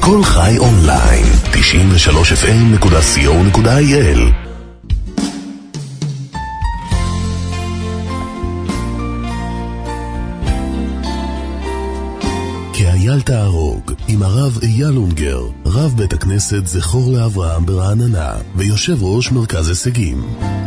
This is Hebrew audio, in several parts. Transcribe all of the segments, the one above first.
כל חי אונליין, 93fm.co.il. כאייל תהרוג, עם הרב אייל אונגר, רב בית הכנסת זכור לאברהם ברעננה, ויושב ראש מרכז הישגים.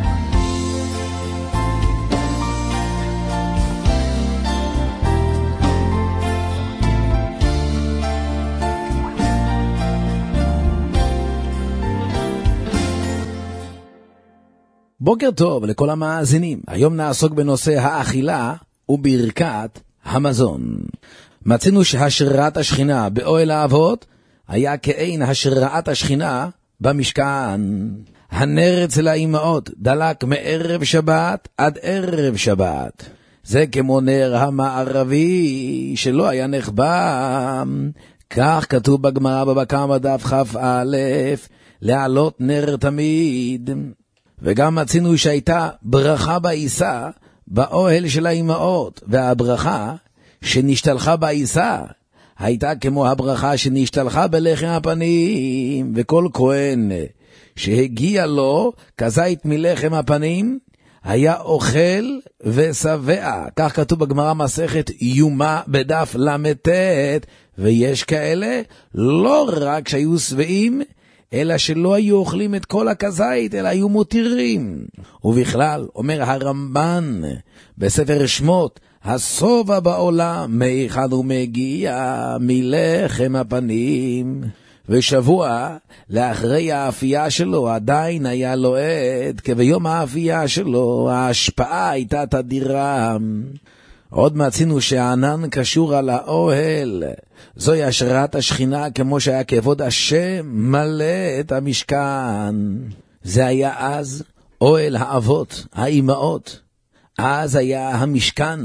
בוקר טוב לכל המאזינים. היום נעסוק בנושא האכילה וברכת המזון. מצינו שהשראת השכינה באוהל האבות היה כאין השראת השכינה במשכן. הנר אצל האימהות דלק מערב שבת עד ערב שבת. זה כמו נר המערבי שלא היה נחבא. כך כתוב בגמרא בבא קמא דף כ"א, להעלות נר תמיד. וגם מצינו שהייתה ברכה בעיסה באוהל של האימהות, והברכה שנשתלחה בעיסה הייתה כמו הברכה שנשתלחה בלחם הפנים. וכל כהן שהגיע לו כזית מלחם הפנים היה אוכל ושבע. כך כתוב בגמרא מסכת יומא בדף למ"ט. ויש כאלה לא רק שהיו שבעים, אלא שלא היו אוכלים את כל הכזית, אלא היו מותירים. ובכלל, אומר הרמב"ן בספר שמות, הסובה בעולם מאחד ומגיע מלחם הפנים. ושבוע לאחרי האפייה שלו עדיין היה לו עד, כי ביום האפייה שלו ההשפעה הייתה תדירה. עוד מצינו שהענן קשור על האוהל. זוהי השראת השכינה, כמו שהיה כבוד השם מלא את המשכן. זה היה אז אוהל האבות, האימהות. אז היה המשכן,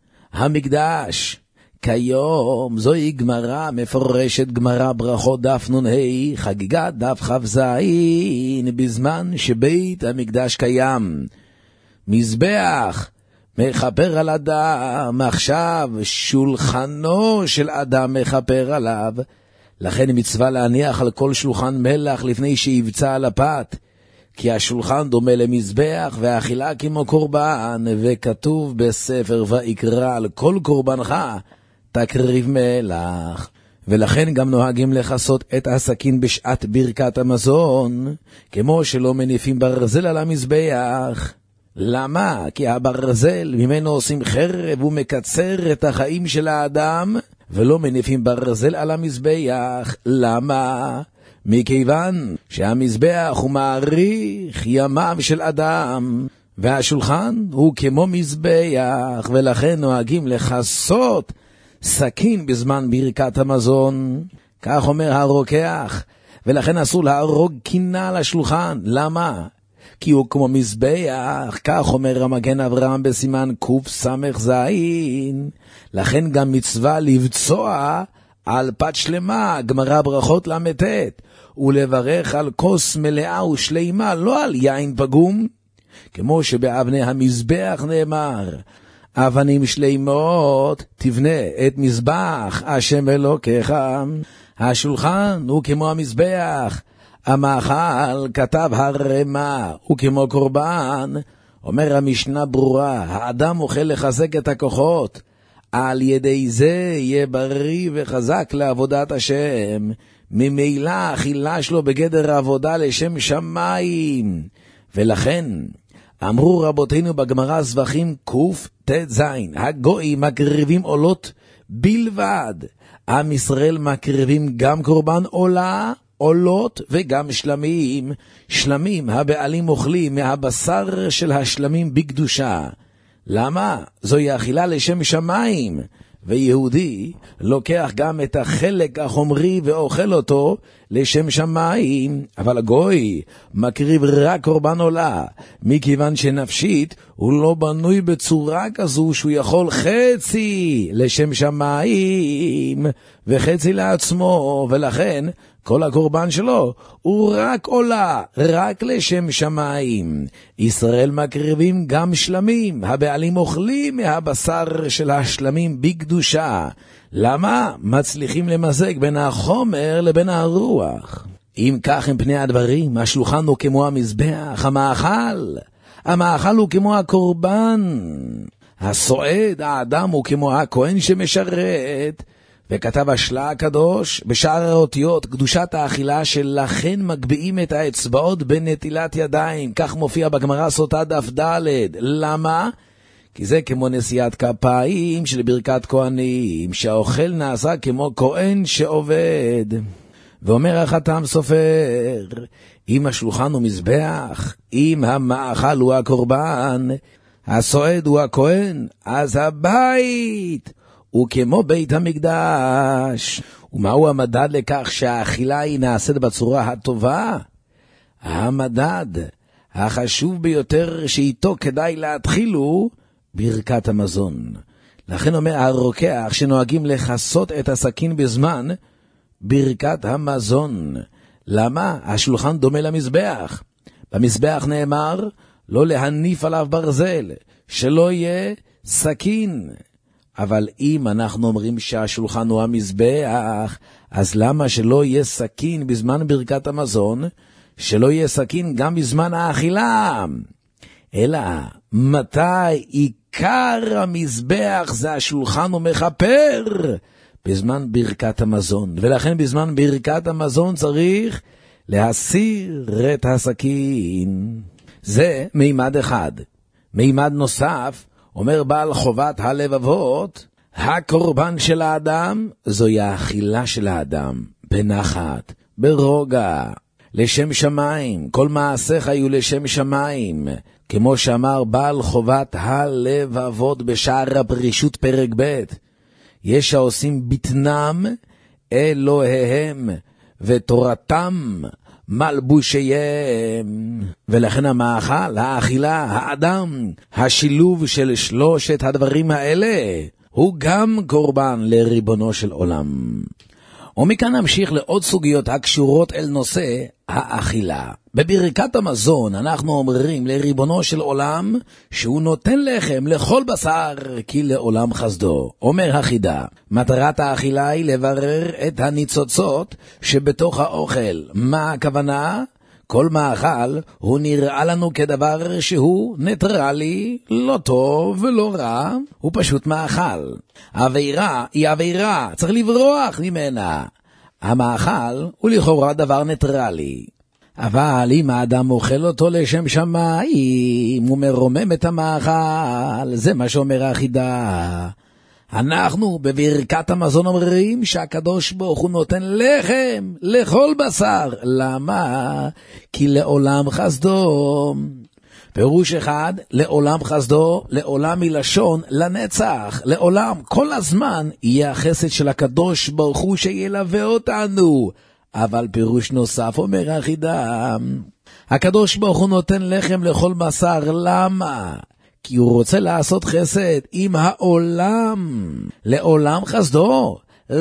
המקדש. כיום זוהי גמרא מפורשת, גמרא ברכות דף נ"ה, חגיגת דף כ"ז, בזמן שבית המקדש קיים. מזבח מחפר על אדם, עכשיו שולחנו של אדם מחפר עליו. לכן מצווה להניח על כל שולחן מלח לפני שיבצע על הפת, כי השולחן דומה למזבח והאכילה כמו קורבן. וכתוב בספר ויקרא, על כל קורבנך תקריב מלח. ולכן גם נוהגים לחסות את הסכין בשעת ברכת המזון, כמו שלא מניפים ברזל על המזבח. למה? כי הברזל ממנו עושים חרב ומקצר את החיים של האדם, ולא מניפים ברזל על המזבח. למה? מכיוון שהמזבח הוא מעריך ימיו של אדם, והשולחן הוא כמו מזבח, ולכן נוהגים לחסות סכין בזמן ברכת המזון. כך אומר הרוקח, ולכן אסור להרוג קינה על השולחן. למה? כי הוא כמו מזבח. כך אומר המגן אברהם בסימן קס"ז. לכן גם מצווה לבצוע על פת שלמה, גמרא ברכות למ"ט, ולברך על כוס מלאה ושלימה, לא על יין פגום, כמו שבאבני המזבח נאמר, אבנים שלימות תבנה את מזבח השם אלוקיך. השולחן הוא כמו המזבח, המאכל כתב הרמה הוא כמו קורבן. אומר המשנה ברורה, האדם אוכל לחזק את הכוחות, על ידי זה יהיה בריא וחזק לעבודת השם. ממילא האכילה שלו בגדר עבודה לשם שמיים. ולכן אמרו רבותינו בגמרא זבחים קט"ז, הגויים מקריבים עולות בלבד, עם ישראל מקריבים גם קורבן עולה, עולות וגם שלמים. שלמים הבעלים אוכלים מהבשר של השלמים בקדושה. למה? זוהי אכילה לשם שמיים. ויהודי לוקח גם את החלק החומרי ואוכל אותו לשם שמיים. אבל הגוי מקריב רק קורבן עולה, מכיוון שנפשית הוא לא בנוי בצורה כזו שהוא יכול חצי לשם שמיים וחצי לעצמו, ולכן כל הקורבן שלו הוא רק עולה, רק לשם שמיים. ישראל מקריבים גם שלמים, הבעלים אוכלים מהבשר של השלמים בקדושה. למה? מצליחים למזג בין החומר לבין הרוח. אם כך הם פני הדברים, השולחן הוא כמו המזבח, המאכל הוא כמו הקורבן, הסועד, האדם הוא כמו הכהן שמשרת. וכתב השלה הקדוש בשאר האותיות, קדושת האכילה שלכן מגביעים את האצבעות בנטילת ידיים. כך מופיע בגמרא סוטה דף ד'. למה? כי זה כמו נשיאת כפיים של ברכת כהנים, שהאוכל נעשה כמו כהן שעובד. ואומר החתם סופר, אם השולחן הוא מזבח, אם המאכל הוא הקורבן, הסועד הוא הכהן, אז הבית הוא כמו בית המקדש. ומהו המדד לכך שהאכילה היא נעשית בצורה הטובה? המדד החשוב ביותר שאיתו כדאי להתחיל הוא ברכת המזון. לכן אומר הרוקח שנוהגים לחסות את הסכין בזמן ברכת המזון. למה? השולחן דומה למזבח. במזבח נאמר לא להניף עליו ברזל, שלא יהיה סכין. אבל אם אנחנו אומרים שהשולחן הוא המזבח, אז למה שלא יהיה סכין בזמן ברכת המזון, שלא יהיה סכין גם בזמן האכילה? אלא מתי עיקר המזבח זה השולחן ומכפר? בזמן ברכת המזון. ולכן בזמן ברכת המזון צריך להסיר את הסכין. זה מימד אחד. מימד נוסף, אומר בעל חובת הלבבות, הקורבן של האדם זוהי האכילה של האדם, בנחת, ברוגע, לשם שמיים. כל מעשיך היו לשם שמיים, כמו שאמר בעל חובת הלבבות בשער הפרישות פרק ב'. יש העושים בטנם אלוהיהם ותורתם מלבושיהם. ולכן המאכל, האכילה, האדם, השילוב של שלושת הדברים האלה הוא גם קורבן לריבונו של עולם. ומכאן נמשיך לעוד סוגיות הקשורות אל נושא האכילה. בברכת המזון אנחנו אומרים לריבונו של עולם שהוא נותן לחם לכל בשר כי לעולם חסדו. אומר החידה, מטרת האכילה היא לברר את הניצוצות שבתוך האוכל. מה הכוונה? כל מאכל הוא נראה לנו כדבר שהוא ניטרלי, לא טוב ולא רע, הוא פשוט מאכל. עבירה היא עבירה, צריך לברוח ממנה. המאכל הוא לכאורה דבר ניטרלי. אבל אם האדם אוכל אותו לשם שמיים, הוא מרומם את המאכל, זה מה שאומר החידה. אנחנו בברכת המזון אומרים שהקדוש ברוך הוא נותן לחם לכל בשר. למה? כי לעולם חסדו. פירוש אחד, לעולם חסדו, לעולם מלשון לנצח, לעולם, כל הזמן יהיה החסד של הקדוש ברוך הוא שילווה אותנו. אבל פירוש נוסף אומר החידה, הקדוש ברוך הוא נותן לחם לכל בשר. למה? כי הוא רוצה לעשות חסד עם העולם. לעולם חסדו,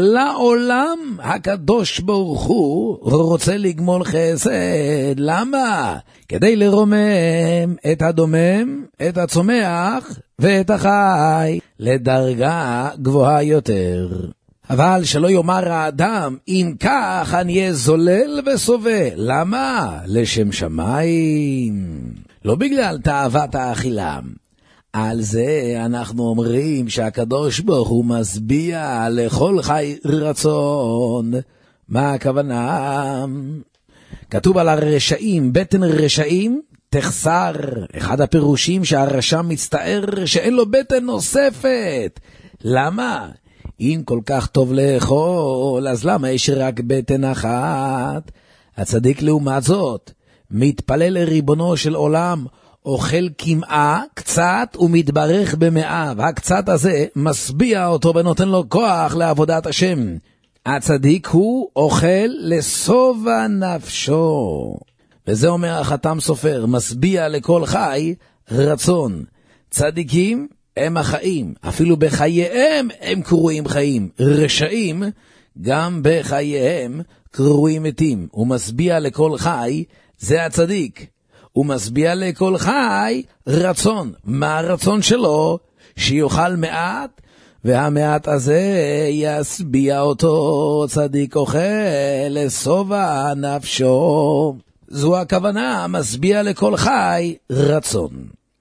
לעולם הקדוש ברוך הוא רוצה לגמול חסד. למה? כדי לרומם את הדומם, את הצומח ואת החי לדרגה גבוהה יותר. אבל שלא יאמר האדם, אם כך אני אהיה זולל וסובל. למה? לשם שמיים. לא בגלל תאוות האכילה. על זה אנחנו אומרים שהקדוש ברוך הוא משביע לכל חי רצון. מה הכוונה? כתוב על הרשעים, בטן רשעים תחסר. אחד הפירושים שהרשע מצטער שאין לו בטן נוספת. למה? אם כל כך טוב לאכול, אז למה יש רק בטן אחת? הצדיק לעומת זאת מתפלל לריבונו של עולם, אוכל כמעה קצת ומתברך במאה, והקצת הזה משביע אותו ונותן לו כוח לעבודת השם. הצדיק הוא אוכל לסובה נפשו, וזה אומר החתם סופר, משביע לכל חי רצון. צדיקים הם החיים, אפילו בחייהם הם קרויים חיים. רשעים גם בחייהם קרויים מתים. הוא משביע לכל חי, זה הצדיק. הוא משביע לכל חי רצון. מה הרצון שלו? שיוכל מעט והמעט הזה ישביע אותו צדיק אוכל לשובע נפשו. זו הכוונה משביע לכל חי רצון.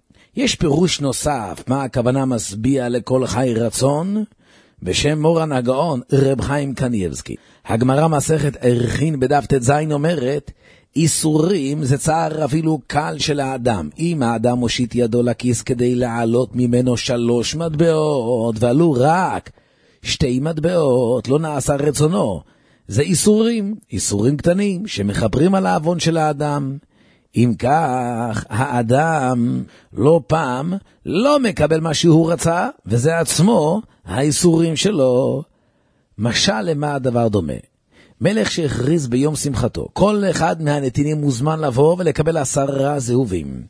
יש פירוש נוסף מה הכוונה משביע לכל חי רצון בשם מורן הגאון רב חיים קניבסקי. הגמרא מסכת ערכין בדף ט"ז אומרת, איסורים זה צער אפילו קל של האדם. אם האדם מושיט ידו לכיס כדי לעלות ממנו 3 מטבעות, ועלו רק 2 מטבעות, לא נעשה רצונו. זה איסורים, איסורים קטנים שמחברים על העוון של האדם. אם כך, האדם לא פעם לא מקבל מה שהוא רצה, וזה עצמו האיסורים שלו. משל למה הדבר דומה? מלך שהכריז ביום שמחתו, כל אחד מהנתינים מוזמן לבוא ולקבל 10 זהובים.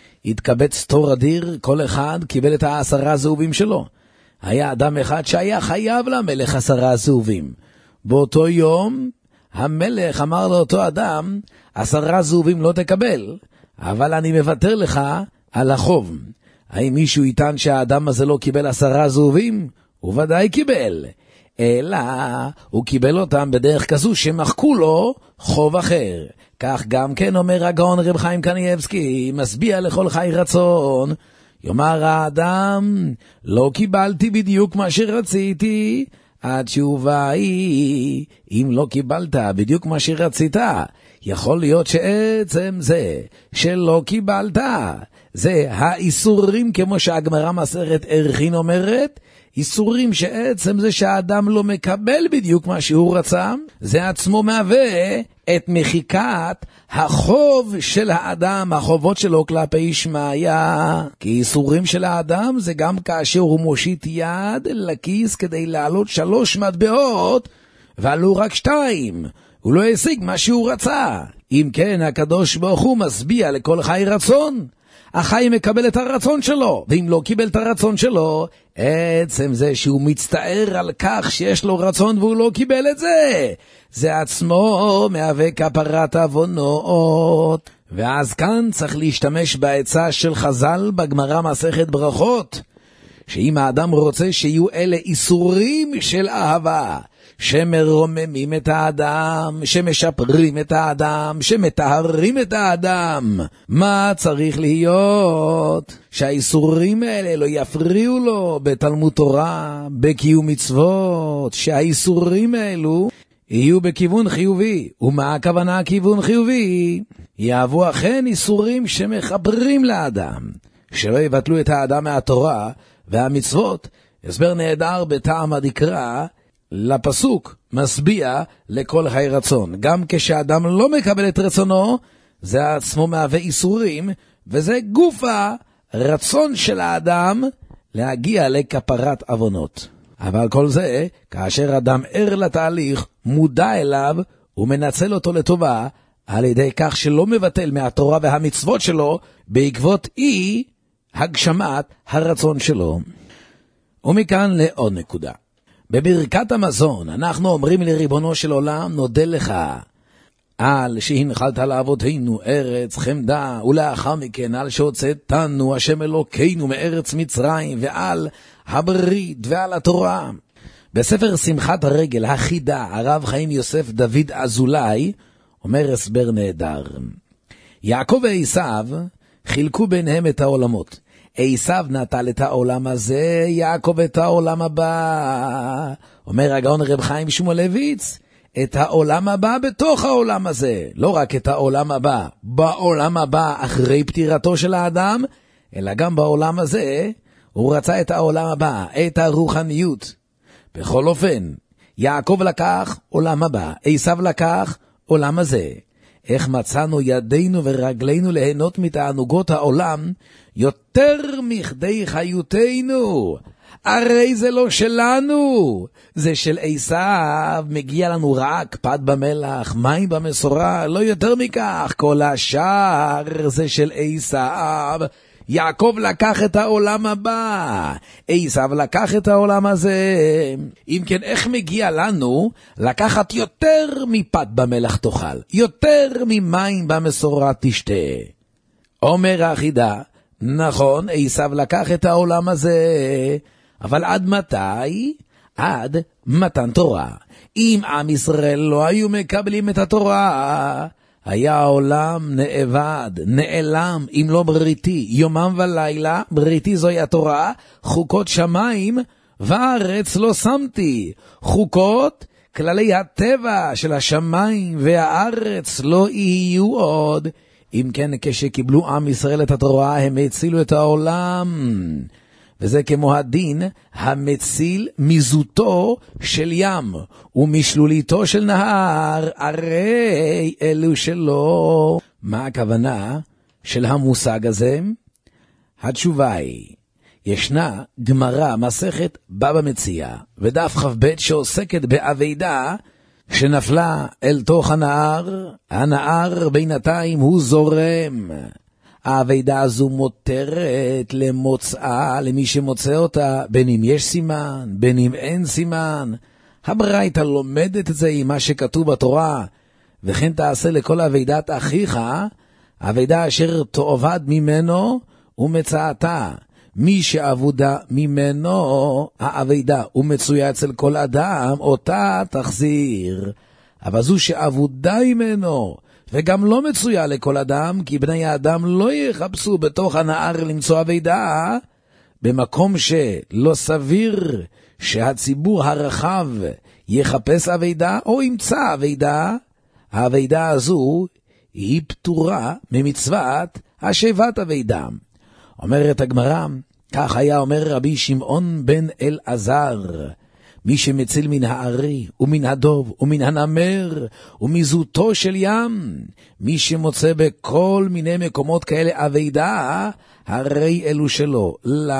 התקבץ תור אדיר, כל אחד קיבל את 10 זהובים שלו. היה אדם אחד שהיה חייב למלך 10 זהובים. באותו יום המלך אמר לאותו אדם, 10 זהובים לא תקבל, אבל אני מוותר לך על החוב. האם מישהו יטען שהאדם הזה לא קיבל 10 זהובים? הוא ודאי קיבל. אלא הוא קיבל אותם בדרך כזו שמחקו לו חוב אחר. כך גם כן אומר הגאון רב חיים קניבסקי, משביע לכל חי רצון. יאמר האדם, לא קיבלתי בדיוק מה שרציתי. התשובה היא, אם לא קיבלת בדיוק מה שרצית, יכול להיות שעצם זה שלא קיבלת, זה האיסורים, כמו שהגמרא מסכת ערכין אומרת, איסורים שעצם זה שהאדם לא מקבל בדיוק מה שהוא רצה, זה עצמו מהווה את מחיקת החוב של האדם, החובות שלו כלפי שמעיה. כי איסורים של האדם זה גם כאשר הוא מושיט יד לכיס כדי לעלות 3 מטבעות, ועלו רק 2. הוא לא השיג מה שהוא רצה. אם כן, הקדוש ברוך הוא משביע לכל חי רצון. החי מקבל את הרצון שלו, ואם לא קיבל את הרצון שלו, עצם זה שהוא מצטער על כך שיש לו רצון והוא לא קיבל את זה, זה עצמו מהווה כפרת עוונות. ואז כאן צריך להשתמש בעצה של חז"ל בגמרא מסכת ברכות, שאם האדם רוצה שיהיו אלה איסורים של אהבה, שמרוממים את האדם, שמשפרים את האדם, שמטהרים את האדם, מה צריך להיות? שהאיסורים האלה לא יפריעו לו בתלמוד תורה, בקיום מצוות, שהאיסורים האלו יהיו בכיוון חיובי. ומה הכוונה כיוון חיובי? יהוו אכן איסורים שמחברים לאדם, שלא יבטלו את האדם מהתורה והמצוות. הסבר נהדר בטעם הדקרא לפסוק משביע לכל חי רצון. גם כשאדם לא מקבל את רצונו, זה עצמו מהווה איסורים, וזה גופה רצון של האדם להגיע לכפרת עוונות. אבל כל זה, כאשר אדם ער לתהליך, מודע אליו, ומנצל אותו לטובה, על ידי כך שלא מבטל מהתורה והמצוות שלו, בעקבות אי הגשמת הרצון שלו. ומכאן לעוד נקודה. בברכת המזון אנחנו אומרים לריבונו של עולם, נודה לך על שהנחלת לאבותינו ארץ חמדה, ולאחר מכן על שהוצאתנו השם אלוקינו מארץ מצרים, ועל הברית ועל התורה. בספר שמחת הרגל החידה, הרב חיים יוסף דוד אזולאי אומר הסבר נהדר. יעקב ועשיו חילקו ביניהם את העולמות. עשיו נטל את העולם הזה, יעקב את העולם הבא. אומר הגאון רב חיים שמואלביץ, את העולם הבא בתוך העולם הזה, לא רק את העולם הבא בעולם הבא אחרי פטירתו של האדם, אלא גם בעולם הזה הוא רצה את העולם הבא, את הרוחניות. בכל אופן, יעקב לקח עולם הבא, עשיו לקח עולם הזה. איך מצאנו ידינו ורגלינו ליהנות מתענוגות העולם יותר מכדי חיותנו? הרי זה לא שלנו, זה של עשיו. מגיע לנו רק פת במלח, מים במסורה, לא יותר מכך. כל השאר זה של עשיו. יעקב לקח את העולם הבא, עשיו לקח את העולם הזה. אם כן, איך מגיע לנו לקחת יותר מפת במלח תאכל, יותר ממים במסורה תשתה? אומר החידה, נכון, עשיו לקח את העולם הזה, אבל עד מתי? עד מתן תורה. אם עם ישראל לא היו מקבלים את התורה, היה העולם נאבד, נעלם, אם לא בריתי, יומם ולילה, בריתי זוהי התורה, חוקות שמיים וארץ לא שמתי. חוקות, כללי הטבע של השמיים והארץ לא יהיו עוד. אם כן, כשקיבלו עם ישראל את התורה, הם הצילו את העולם. וזה כמו הדין המציל מזוטו של ים ומשלוליתו של נהר, הרי אלו שלו. מה הכוונה של המושג הזה? התשובה היא, ישנה גמרא מסכת בבא מציעא ודף כ"ב שעוסקת בעבידה שנפלה אל תוך הנהר. הנהר בינתיים הוא זורם. העבידה הזו מותרת למוצאה, למי שמוצא אותה, בין אם יש סימן, בין אם אין סימן. הברייתא לומדת את זה עם מה שכתוב בתורה, וכן תעשה לכל עבידת אחיך, עבידה אשר תאבד ממנו ומצאתה. מי שעבודה ממנו, העבידה ומצויה אצל כל אדם, אותה תחזיר. אבל זו שעבודה ממנו, וגם לא מצויה לכל אדם, כי בני האדם לא יחפשו בתוך הנהר למצוא עבידה, במקום שלא סביר שהציבור הרחב יחפש עבידה או ימצא עבידה, העבידה הזו היא פטורה ממצוות השבת עבידה. אומרת הגמרא, כך היה אומר רבי שמעון בן אלעזר, מי שמציל מן הארי ומן הדוב ומן הנמר ומזוטו של ים, מי שמוצא בכל מיני מקומות כאלה עבידה, הרי אלו שלו.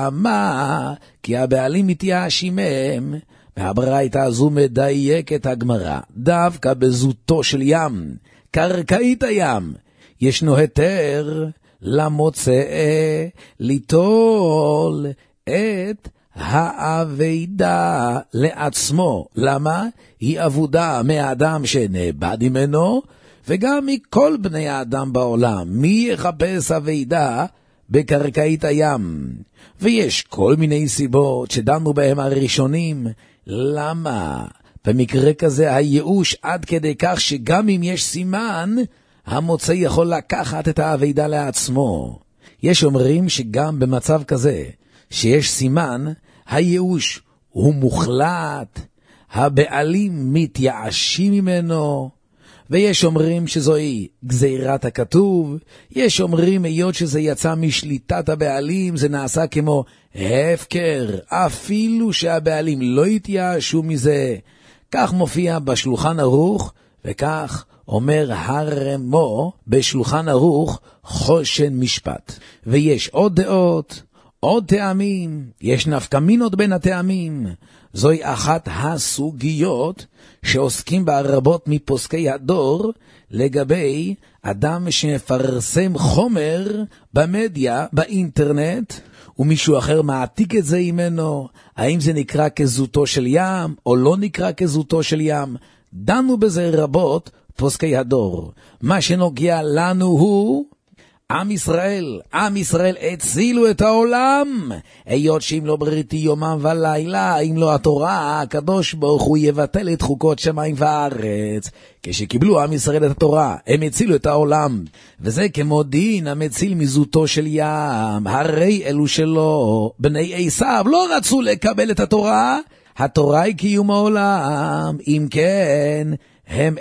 למה? כי הבעלים מתייאשים מהם. והברייתא הזו מדייק את הגמרא, דווקא בזוטו של ים, קרקעית הים, ישנו היתר למוצא ליטול את העבידה לעצמו. למה? היא עבודה מהאדם שנאבד ממנו, וגם מכל בני האדם בעולם. מי יחפש עבידה בקרקעית הים? ויש כל מיני סיבות שדנו בהם הראשונים. למה? במקרה כזה הייאוש עד כדי כך שגם אם יש סימן, המוצא יכול לקחת את העבידה לעצמו. יש אומרים שגם במצב כזה, שיש סימן, הייאוש הוא מוחלט, הבעלים מתייאשים ממנו, ויש אומרים שזוהי גזירת הכתוב, יש אומרים היות שזה יצא משליטת הבעלים, זה נעשה כמו הפקר, אפילו שהבעלים לא התייאשו מזה. כך מופיע בשולחן ערוך, וכך אומר הרמו בשולחן ערוך חושן משפט. ויש עוד דעות, עוד טעמים, יש נפקמינות בין הטעמים. זוהי אחת הסוגיות שעוסקים בה רבות מפוסקי הדור, לגבי אדם שמפרסם חומר במדיה, באינטרנט, ומישהו אחר מעתיק את זה ממנו. האם זה נקרא כזוטו של ים או לא נקרא כזוטו של ים? דנו בזה רבות פוסקי הדור. מה שנוגע לנו הוא עם ישראל. עם ישראל הצילו את העולם. היות שאם לא בריתי יומם ולילה, אם לא התורה, הקדוש ברוך הוא יבטל את חוקות שמיים וארץ. כשקיבלו עם ישראל את התורה, הם הצילו את העולם. וזה כמו דין המציל מזוטו של ים, הרי אלו שלו. בני עשיו לא רצו לקבל את התורה, התורה היא קיום העולם. אם כן, הם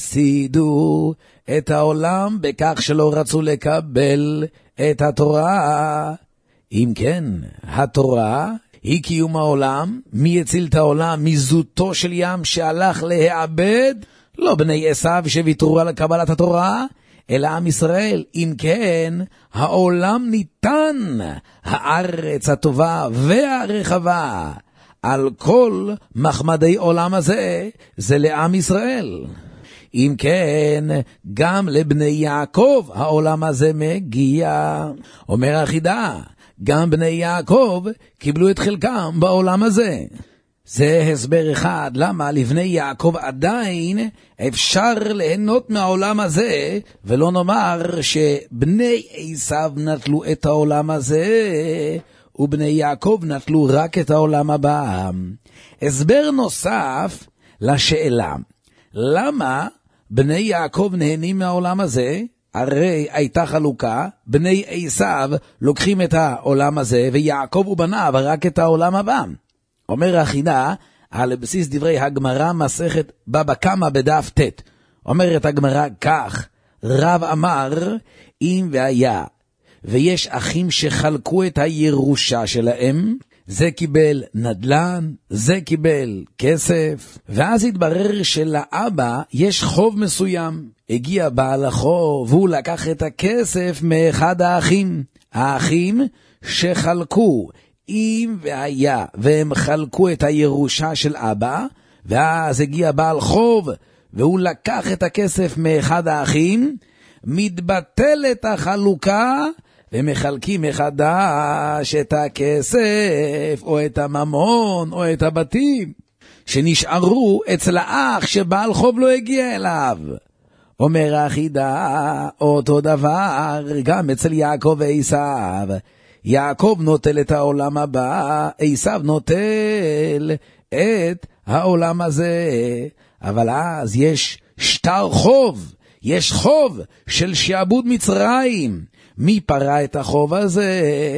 הפסידו את העולם בכך שלא רצו לקבל את התורה. אם כן, התורה היא קיום העולם. מי הציל את העולם? מזוטו של ים שהלך להיאבד? לא בני עשיו שוויתרו על קבלת התורה, אלא עם ישראל. אם כן, העולם ניתן, הארץ הטובה והרחבה, על כל מחמדי עולם הזה, זה לעם ישראל. אם כן, גם לבני יעקב העולם הזה מגיע. אומר החידה, גם בני יעקב קיבלו את חלקם בעולם הזה. זה הסבר אחד למה לבני יעקב עדיין אפשר ליהנות מהעולם הזה, ולא נאמר שבני עשיו נטלו את העולם הזה ובני יעקב נטלו רק את העולם הבא. הסבר נוסף לשאלה, למה בני יעקב נהנים מהעולם הזה? הרי הייתה חלוקה, בני עשיו לוקחים את העולם הזה, ויעקב ובניו רק את העולם הבא. אומר החידה, על בסיס דברי הגמרא מסכת בבא קמא בדף ט'. אומרת הגמרא כך, רב אמר, אם והיה, ויש אחים שחלקו את הירושה שלהם, זה קיבל נדלן, זה קיבל כסף, ואז התברר שלאבא יש חוב מסוים. הגיע בעל החוב, והוא לקח את הכסף מאחד האחים. האחים שחלקו, אם והיה, והם חלקו את הירושה של אבא, ואז הגיע בעל חוב, והוא לקח את הכסף מאחד האחים, מתבטלת החלוקה, ומחלקים מחדש את הכסף, או את הממון, או את הבתים, שנשארו אצל האח שבעל חוב לא הגיע אליו. אומר החידה, אותו דבר גם אצל יעקב ועשיו. יעקב נוטל את העולם הבא, עשיו נוטל את העולם הזה. אבל אז יש שטר חוב, יש חוב של שעבוד מצרים. מי פרע את החוב הזה?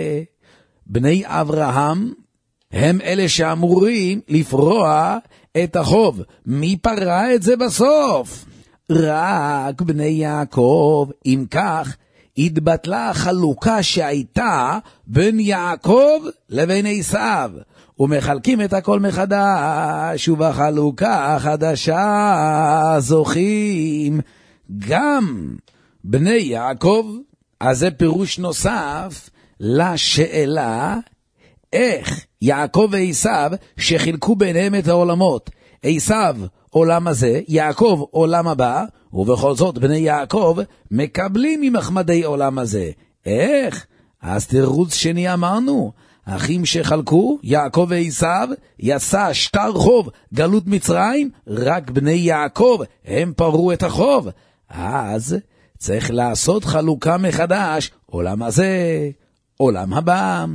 בני אברהם הם אלה שאמורים לפרוע את החוב. מי פרע את זה בסוף? רק בני יעקב. אם כך, התבטלה החלוקה שהייתה בין יעקב לבין עשיו, ומחלקים את הכל מחדש, ובחלוקה החדשה זוכים גם בני יעקב. אז זה פירוש נוסף לשאלה, איך יעקב ועשיו שחילקו ביניהם את העולמות, עשיו עולם הזה, יעקב עולם הבא, ובכל זאת בני יעקב מקבלים ממחמדי עולם הזה. איך? אז תירוץ שני אמרנו, אחים שחלקו, יעקב ועשיו, יצא שטר חוב, גלות מצרים, רק בני יעקב הם פרעו את החוב. אז צריך לעשות חלוקה מחדש, עולם הזה, עולם הבא.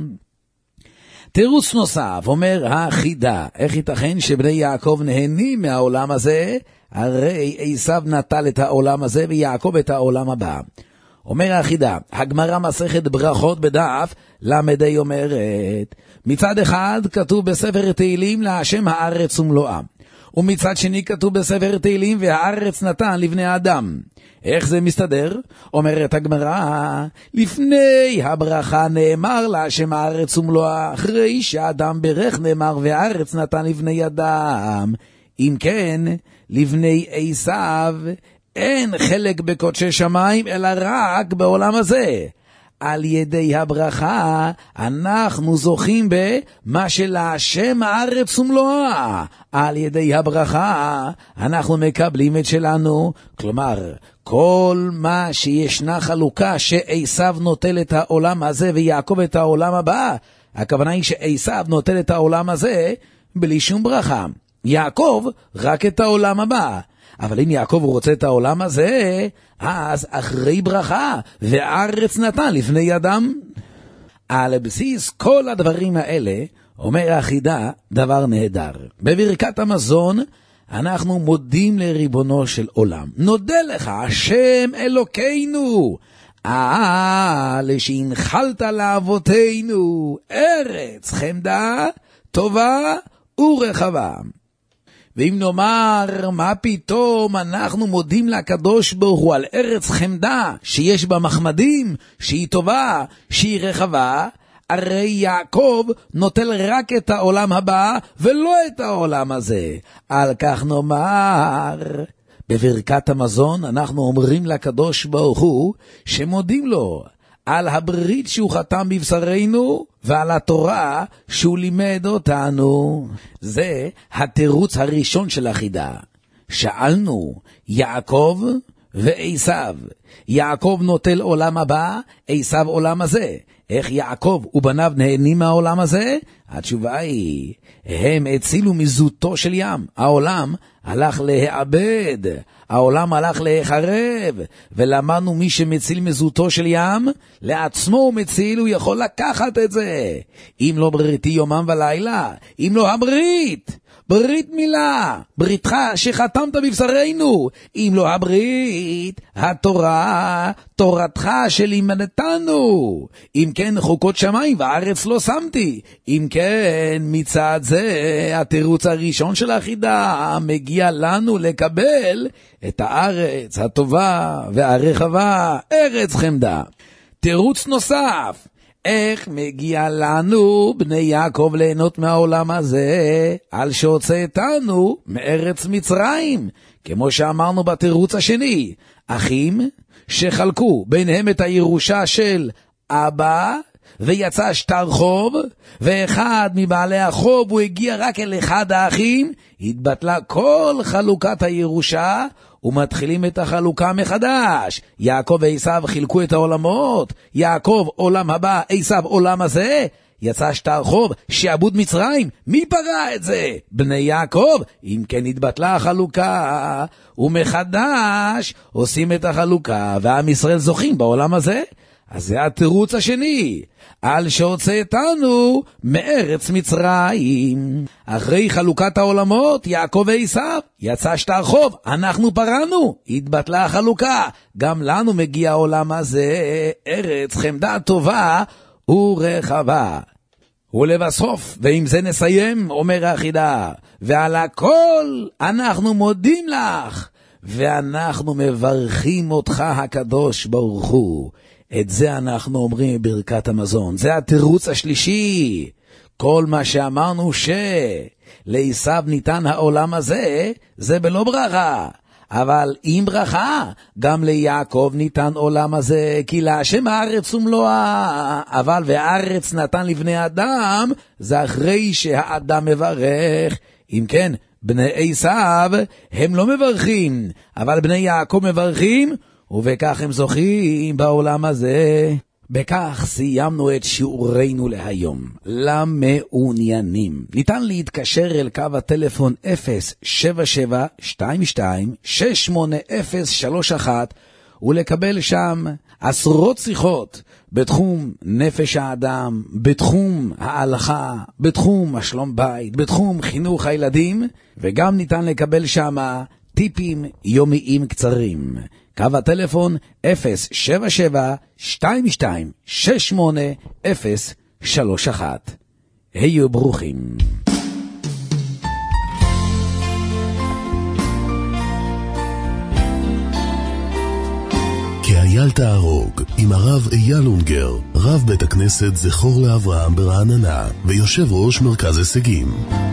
תירוץ נוסף, אומר החידה, איך ייתכן שבני יעקב נהנים מהעולם הזה? הרי עשיו נטל את העולם הזה ויעקב את העולם הבא. אומר החידה, הגמרא מסכת ברכות בדף למדי אומרת, מצד אחד כתוב בספר תהילים להשם הארץ ומלואה, ומצד שני כתוב בספר תהילים והארץ נתן לבני האדם. איך זה מסתדר? אומרת הגמרא, לפני הברכה נאמר להשם הארץ ומלואה, אחרי שהאדם ברך נאמר והארץ נתן לבני אדם. אם כן, לבני עשיו אין חלק בקודשי שמיים, אלא רק בעולם הזה. על ידי הברכה אנחנו זוכים במה שלהשם הארץ ומלואה. על ידי הברכה אנחנו מקבלים את שלנו. כלומר, כל מה שישנה חלוקה שעשיו נוטל את העולם הזה ויעקב את העולם הבא, הכוונה היא שעשיו נוטל את העולם הזה בלי שום ברכה, יעקב רק את העולם הבא. אבל אם יעקב רוצה את העולם הזה, אז אחרי ברכה, והארץ נתן לפני אדם. על בסיס כל הדברים האלה, אומר החידה דבר נהדר. בברכת המזון, אנחנו מודים לריבונו של עולם. נודה לך, השם אלוקינו, שהנחלת לאבותינו, ארץ חמדה, טובה ורחבה. ואם נאמר, מה פתאום אנחנו מודים לקדוש ברוך הוא על ארץ חמדה, שיש בה מחמדים, שהיא טובה, שהיא רחבה, הרי יעקב נוטל רק את העולם הבא, ולא את העולם הזה. על כך נאמר, בברכת המזון אנחנו אומרים לקדוש ברוך הוא, שמודים לו על הברית שהוא חתם בבשרנו, ועל התורה שהוא לימד אותנו. זה התירוץ הראשון של החידה. שאלנו, יעקב ועשיו. יעקב נוטל עולם הבא, עשיו עולם הזה. איך יעקב ובניו נהנים מהעולם הזה? התשובה היא, הם הצילו מזוטו של ים. העולם הלך להיאבד, העולם הלך להיחרב, ולמדנו מי שמציל מזוטו של ים, לעצמו הוא מציל, הוא יכול לקחת את זה. אם לא בריתי יומם ולילה, אם לא הברית, ברית מילה, בריתך שחתמת בבשרנו, אם לא הברית, התורה, תורתך שלימדתנו, אם כן חוקות שמיים וארץ לא שמתי, אם כן מצד זה התירוץ הראשון של החידה מגיע לנו לקבל את הארץ הטובה והרחבה, ארץ חמדה. תירוץ נוסף, איך מגיע לנו בני יעקב ליהנות מהעולם הזה על שהוצאתנו מארץ מצרים? כמו שאמרנו בתירוץ השני, אחים שחלקו ביניהם את הירושה של אבא ויצא שטר חוב, ואחד מבעלי החוב הוא הגיע רק אל אחד האחים, התבטלה כל חלוקת הירושה ומתחילים את החלוקה מחדש. יעקב ועשיו חילקו את העולמות, יעקב עולם הבא, עשיו עולם הזה. יצא שטר חוב, שעבוד מצרים, מי פרע את זה? בני יעקב. אם כן התבטלה החלוקה ומחדש עושים את החלוקה ועם ישראל זוכים בעולם הזה. אז זה התירוץ השני, על שהוצאתנו מארץ מצרים. אחרי חלוקת העולמות, יעקב ועשיו, יצא שטר חוב, אנחנו פרענו, התבטלה החלוקה, גם לנו מגיע העולם הזה, ארץ חמדה טובה ורחבה. ולבסוף, ועם זה נסיים, אומר החידה, ועל הכל אנחנו מודים לך, ואנחנו מברכים אותך הקדוש ברוך הוא. את זה אנחנו אומרים בברכת המזון. זה התירוץ השלישי. כל מה שאמרנו שלעשיו ניתן העולם הזה, זה בלא ברכה. אבל עם ברכה, גם ליעקב ניתן עולם הזה, כי להשם הארץ ומלואה. אבל והארץ נתן לבני אדם, זה אחרי שהאדם מברך. אם כן, בני עשיו הם לא מברכים, אבל בני יעקב מברכים, ובכך הם זוכים בעולם הזה. בכך סיימנו את שיעורנו להיום. למעוניינים ניתן להתקשר אל קו הטלפון 077-22-68031 ולקבל שם עשרות שיחות בתחום נפש האדם, בתחום ההלכה, בתחום השלום בית, בתחום חינוך הילדים, וגם ניתן לקבל שם טיפים יומיים קצרים. קו הטלפון 077-22-68031. היו ברוכים. כי אייל תהרוג עם הרב אייל אונגר, רב בית הכנסת זכור לאברהם ברעננה ויושב ראש מרכז הישגים.